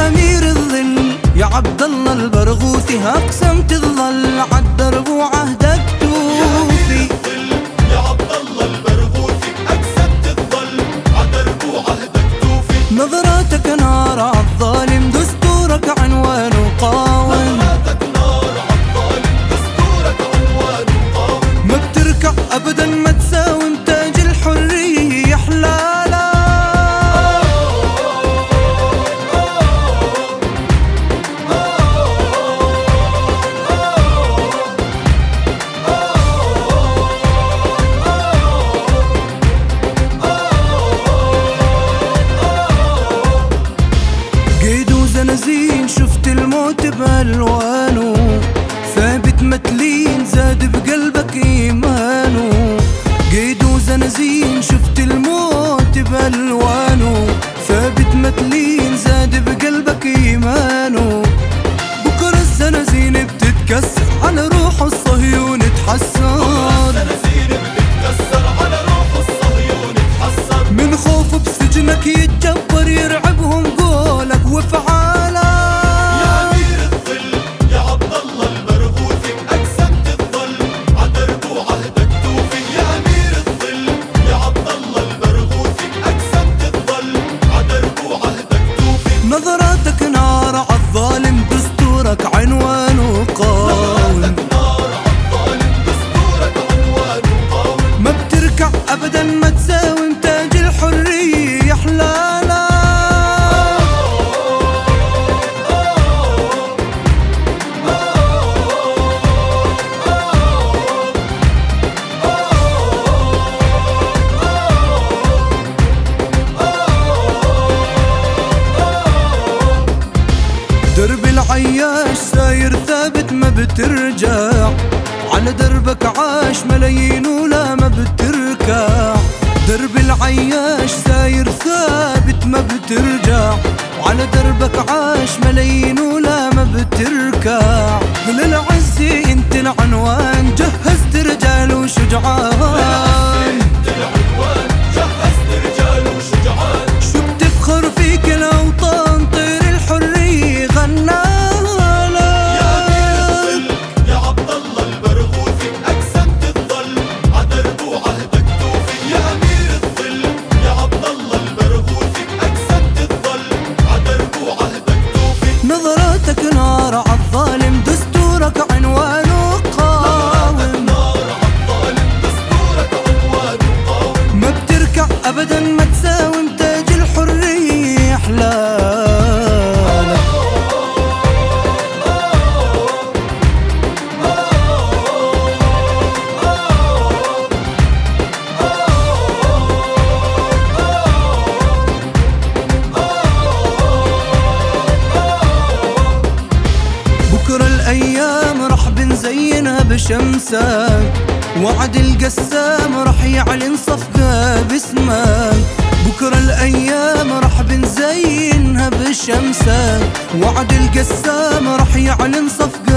يا أمير الظل يا عبد الله البرغوثي، أقسمت تظل عالدرب وعهدك توفي. يا عبد الله البرغوثي أقسمت تظل عالدرب وعهدك توفي. نظراتك نار عالظالم دستورك عنوان وقاوم. نظراتك نار عالظالم دستورك عنوان وقاوم. ما بتركع أبدا ما تساوم تاج الحرية حلالا. زين شفت الموت بألوانه، ثابت متلين زاد بقلبك إيمانه. قيد وزنازين شفت الموت بألوانه، ثابت متلين زاد بقلبك إيمانه. بكرة الزنازين بتتكسر على روح الصهيون تحسر. من خوف بسجنك يتجبر يرعبهم قولك وفعالك. يا أمير الظل يا عبد الله البرغوثي أقسمت تظل عالدرب وعهدك توفي. يا أمير الظل يا عبد الله البرغوثي أقسمت تظل عالدرب وعهدك توفي. نظراتك نار عالظالم دستورك عنوان وقاوم. نظراتك نار عالظالم دستورك عنوان وقاوم. ما بتركع أبدا ما تساوم تاج الحرية حلالا. درب العياش ساير ثابت ما بترجع، على دربك عاش ملايين ولا ما بتركع. درب العياش ساير ثابت ما بترجع، وعلى دربك عاش ملايين ولا ما بتركع. للعز انت العنوان جهزت رجال وشجعان. شو بتفخر فيك الأوطان طير الحرية غنالة. يا أمير الظل يا عبد الله البرغوثي أقسمت تظل عالدرب وعهدك توفي. يا أمير الظل يا عبد الله البرغوثي أقسمت تظل عالدرب وعهدك توفي. نظراتك نار عالظالم دستورك عنوان وقاوم. نار عالظالم دستورك عنوان وقاوم. ما بتركع أبدا ما تساوم تاج الحرية حلالك. بكرة الأيام رح بنزينها بشمسك، وعد القسام رح يعلن صفقة باسمك. بكرة الأيام رح بنزينها بشمسك، وعد القسام رح يعلن صفقة